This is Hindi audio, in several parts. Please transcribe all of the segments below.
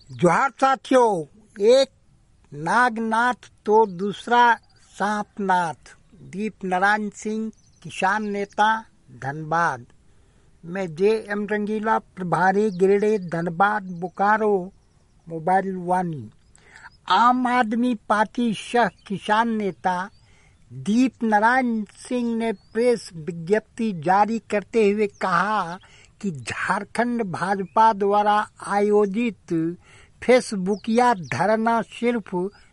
जोहार साथियों, एक नागनाथ तो दूसरा सांपनाथ। दीप नारायण सिंह, किसान नेता, धनबाद। मैं जे.एम. रंगीला, प्रभारी गिरडे, धनबाद, बोकारो, मोबाइल वानी। आम आदमी पार्टी सह किसान नेता दीप नारायण सिंह ने प्रेस विज्ञप्ति जारी करते हुए कहा कि झारखंड भाजपा द्वारा आयोजित फेसबुकिया धरना सिर्फ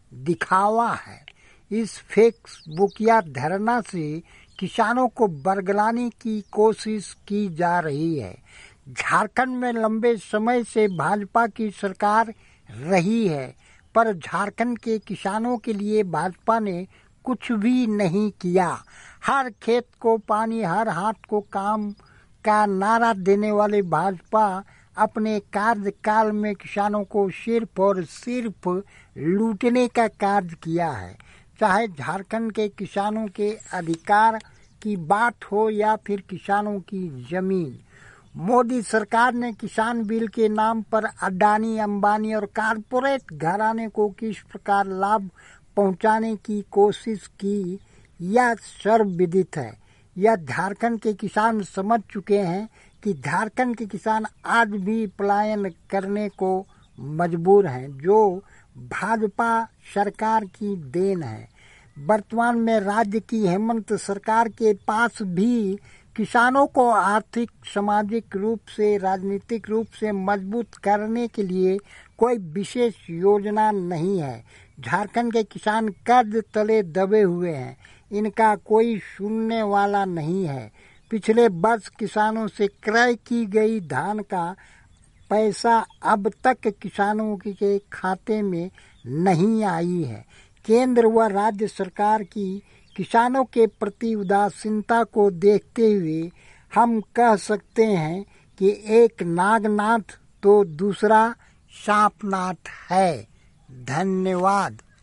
दिखावा है। इस फेसबुकिया धरना से किसानों को बरगलाने की कोशिश की जा रही है। झारखंड में लंबे समय से भाजपा की सरकार रही है, पर झारखंड के किसानों के लिए भाजपा ने कुछ भी नहीं किया। हर खेत को पानी, हर हाथ को काम का नारा देने वाले भाजपा अपने कार्यकाल में किसानों को सिर्फ और सिर्फ लूटने का कार्य किया है। चाहे झारखंड के किसानों के अधिकार की बात हो या फिर किसानों की जमीन। मोदी सरकार ने किसान बिल के नाम पर अडानी, अंबानी और कारपोरेट घराने को किस प्रकार लाभ पहुंचाने की कोशिश की, यह सर्वविदित है। यह झारखंड के किसान समझ चुके हैं कि झारखंड के किसान आज भी पलायन करने को मजबूर हैं, जो भाजपा सरकार की देन है। वर्तमान में राज्य की हेमंत सरकार के पास भी किसानों को आर्थिक, सामाजिक रूप से, राजनीतिक रूप से मजबूत करने के लिए कोई विशेष योजना नहीं है। झारखंड के किसान कर्ज तले दबे हुए हैं, इनका कोई सुनने वाला नहीं है। पिछले वर्ष किसानों से क्रय की गई धान का पैसा अब तक किसानों के खाते में नहीं आई है। केंद्र व राज्य सरकार की किसानों के प्रति उदासीनता को देखते हुए हम कह सकते हैं कि एक नागनाथ तो दूसरा सांपनाथ है। धन्यवाद।